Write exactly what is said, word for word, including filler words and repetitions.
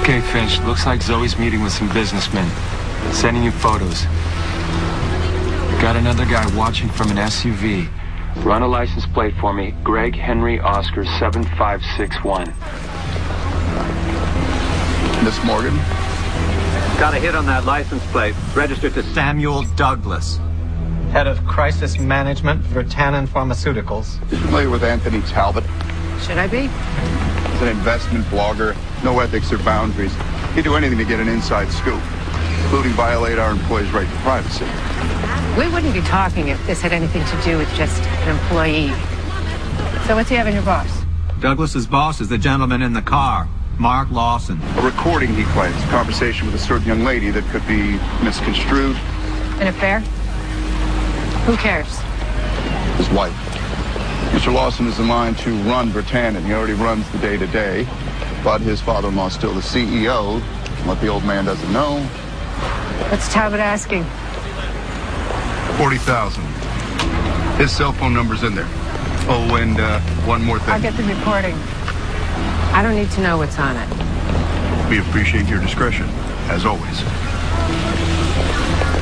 Okay, Finch, looks like Zoe's meeting with some businessmen. Sending you photos. Got another guy watching from an S U V. Run a license plate for me. Greg Henry Oscar seven five six one. Miss Morgan? Got a hit on that license plate. Registered to Samuel Douglas, head of crisis management for Tannen Pharmaceuticals. You familiar with Anthony Talbot? Should I be? He's an investment blogger. No ethics or boundaries. He'd do anything to get an inside scoop, including violate our employees' right to privacy. We wouldn't be talking if this had anything to do with just an employee. So what's he having your boss? Douglas's boss is the gentleman in the car, Mark Lawson. A recording, he claims, a conversation with a certain young lady that could be misconstrued. An affair? Who cares? His wife. Mister Lawson is in line to run Britannia. He already runs the day-to-day, but his father-in-law is still the C E O. What the old man doesn't know. What's Talbot asking? forty thousand. His cell phone number's in there. Oh, and uh, one more thing. I'll get the recording. I don't need to know what's on it. We appreciate your discretion, as always.